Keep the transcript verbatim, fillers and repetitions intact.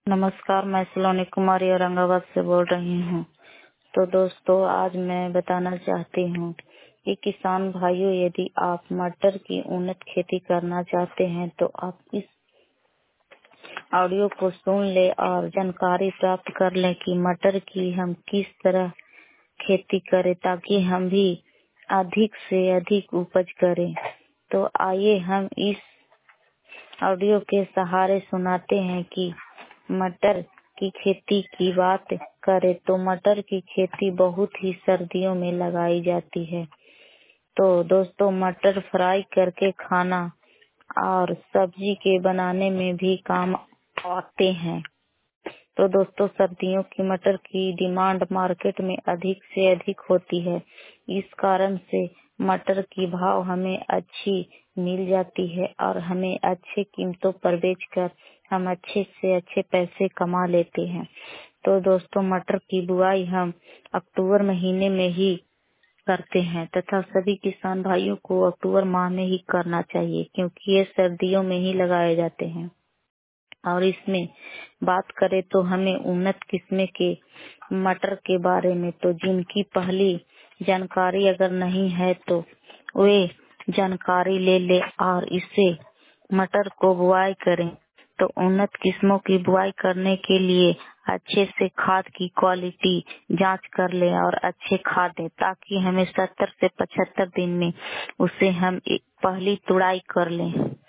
नमस्कार, मैं सलोनी कुमारी औरंगाबाद से बोल रही हूँ। तो दोस्तों, आज मैं बताना चाहती हूँ कि किसान भाइयों, यदि आप मटर की उन्नत खेती करना चाहते हैं तो आप इस ऑडियो को सुन ले और जानकारी प्राप्त कर लें कि मटर की हम किस तरह खेती करें ताकि हम भी अधिक से अधिक उपज करें। तो आइए हम इस ऑडियो के सहारे सुनाते हैं कि मटर की खेती की बात करें तो मटर की खेती बहुत ही सर्दियों में लगाई जाती है। तो दोस्तों, मटर फ्राई करके खाना और सब्जी के बनाने में भी काम आते हैं। तो दोस्तों, सर्दियों की मटर की डिमांड मार्केट में अधिक से अधिक होती है। इस कारण से मटर की भाव हमें अच्छी मिल जाती है और हमें अच्छे कीमतों पर बेचकर हम अच्छे से अच्छे पैसे कमा लेते हैं। तो दोस्तों, मटर की बुआई हम अक्टूबर महीने में ही करते हैं तथा सभी किसान भाइयों को अक्टूबर माह में ही करना चाहिए, क्योंकि ये सर्दियों में ही लगाए जाते हैं। और इसमें बात करें तो हमें उन्नत किस्म के मटर के बारे में, तो जिनकी पहली जानकारी अगर नहीं है तो वे जानकारी ले ले और इसे मटर को बुआई करें। तो उन्नत किस्मों की बुआई करने के लिए अच्छे से खाद की क्वालिटी जांच कर ले और अच्छे खाद दें, ताकि हमें सत्तर से पचहत्तर दिन में उसे हम एक पहली तुड़ाई कर लें।